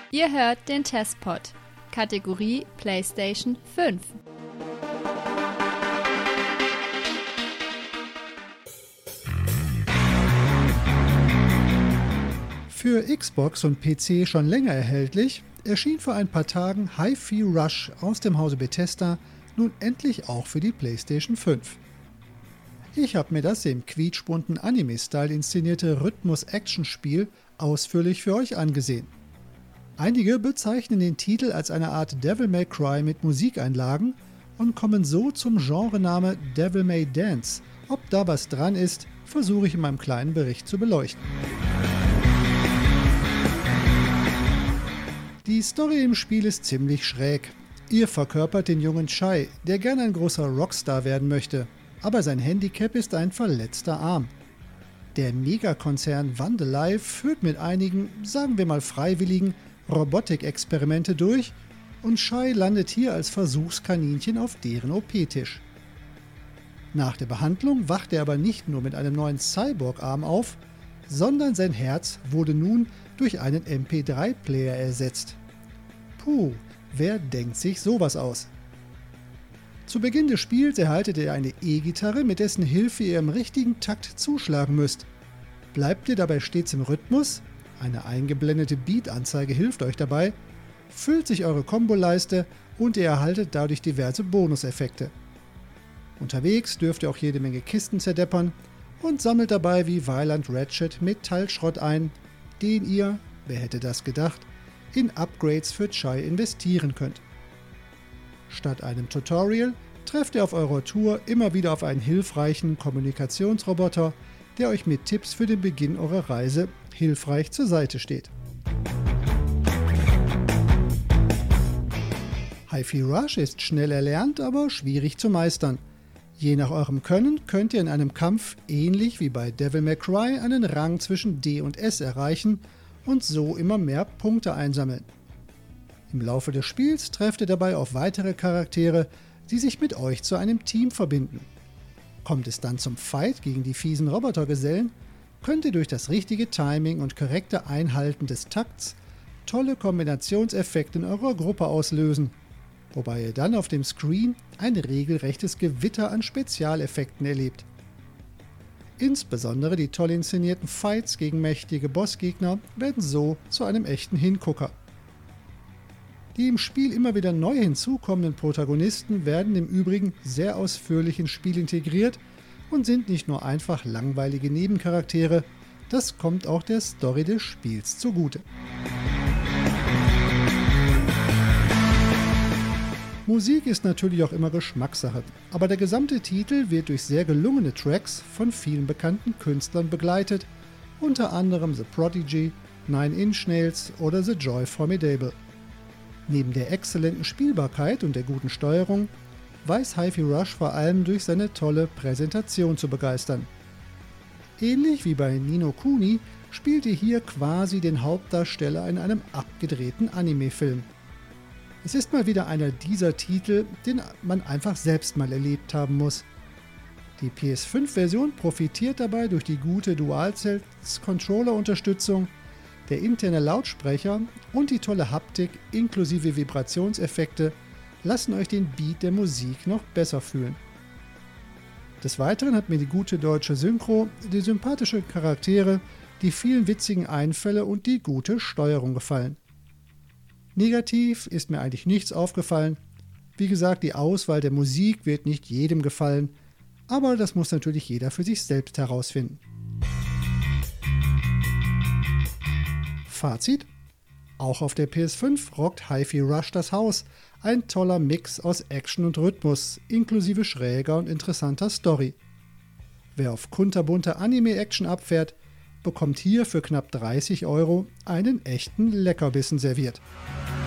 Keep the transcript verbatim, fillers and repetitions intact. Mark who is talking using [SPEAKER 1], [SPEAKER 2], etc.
[SPEAKER 1] Ihr hört den Testpod, Kategorie PlayStation fünf.
[SPEAKER 2] Für Xbox und P C schon länger erhältlich, erschien vor ein paar Tagen Hi-Fi Rush aus dem Hause Bethesda nun endlich auch für die PlayStation fünf. Ich habe mir das im quietschbunten Anime-Style inszenierte Rhythmus-Action-Spiel ausführlich für euch angesehen. Einige bezeichnen den Titel als eine Art Devil May Cry mit Musikeinlagen und kommen so zum Genrename Devil May Dance. Ob da was dran ist, versuche ich in meinem kleinen Bericht zu beleuchten. Die Story im Spiel ist ziemlich schräg. Ihr verkörpert den jungen Chai, der gerne ein großer Rockstar werden möchte, aber sein Handicap ist ein verletzter Arm. Der Megakonzern Vandelay führt mit einigen, sagen wir mal Freiwilligen, Robotikexperimente durch und Chai landet hier als Versuchskaninchen auf deren O P-Tisch. Nach der Behandlung wacht er aber nicht nur mit einem neuen Cyborg-Arm auf, sondern sein Herz wurde nun durch einen M P drei Player ersetzt. Puh, wer denkt sich sowas aus? Zu Beginn des Spiels erhaltet ihr eine E-Gitarre, mit dessen Hilfe ihr im richtigen Takt zuschlagen müsst. Bleibt ihr dabei stets im Rhythmus? Eine eingeblendete Beat-Anzeige hilft euch dabei, füllt sich eure Komboleiste und ihr erhaltet dadurch diverse Bonuseffekte. Unterwegs dürft ihr auch jede Menge Kisten zerdeppern und sammelt dabei wie Violent Ratchet Metallschrott ein, den ihr, wer hätte das gedacht, in Upgrades für Chai investieren könnt. Statt einem Tutorial trefft ihr auf eurer Tour immer wieder auf einen hilfreichen Kommunikationsroboter, der euch mit Tipps für den Beginn eurer Reise hilfreich zur Seite steht. Hi-Fi Rush ist schnell erlernt, aber schwierig zu meistern. Je nach eurem Können könnt ihr in einem Kampf, ähnlich wie bei Devil May Cry, einen Rang zwischen D und S erreichen und so immer mehr Punkte einsammeln. Im Laufe des Spiels trefft ihr dabei auf weitere Charaktere, die sich mit euch zu einem Team verbinden. Kommt es dann zum Fight gegen die fiesen Robotergesellen, könnt ihr durch das richtige Timing und korrekte Einhalten des Takts tolle Kombinationseffekte in eurer Gruppe auslösen, wobei ihr dann auf dem Screen ein regelrechtes Gewitter an Spezialeffekten erlebt. Insbesondere die toll inszenierten Fights gegen mächtige Bossgegner werden so zu einem echten Hingucker. Die im Spiel immer wieder neu hinzukommenden Protagonisten werden im Übrigen sehr ausführlich ins Spiel integriert und sind nicht nur einfach langweilige Nebencharaktere, das kommt auch der Story des Spiels zugute. Musik ist natürlich auch immer Geschmackssache, aber der gesamte Titel wird durch sehr gelungene Tracks von vielen bekannten Künstlern begleitet, unter anderem The Prodigy, Nine Inch Nails oder The Joy Formidable. Neben der exzellenten Spielbarkeit und der guten Steuerung weiß Hi-Fi Rush vor allem durch seine tolle Präsentation zu begeistern. Ähnlich wie bei Ni no Kuni spielt ihr hier quasi den Hauptdarsteller in einem abgedrehten Anime-Film. Es ist mal wieder einer dieser Titel, den man einfach selbst mal erlebt haben muss. Die P S fünf Version profitiert dabei durch die gute Dual-Sense-Controller-Unterstützung, der interne Lautsprecher und die tolle Haptik inklusive Vibrationseffekte lassen euch den Beat der Musik noch besser fühlen. Des Weiteren hat mir die gute deutsche Synchro, die sympathischen Charaktere, die vielen witzigen Einfälle und die gute Steuerung gefallen. Negativ ist mir eigentlich nichts aufgefallen. Wie gesagt, die Auswahl der Musik wird nicht jedem gefallen, aber das muss natürlich jeder für sich selbst herausfinden. Fazit: Auch auf der P S fünf rockt Hi-Fi Rush das Haus. Ein toller Mix aus Action und Rhythmus, inklusive schräger und interessanter Story. Wer auf kunterbunte Anime-Action abfährt, bekommt hier für knapp dreißig Euro einen echten Leckerbissen serviert.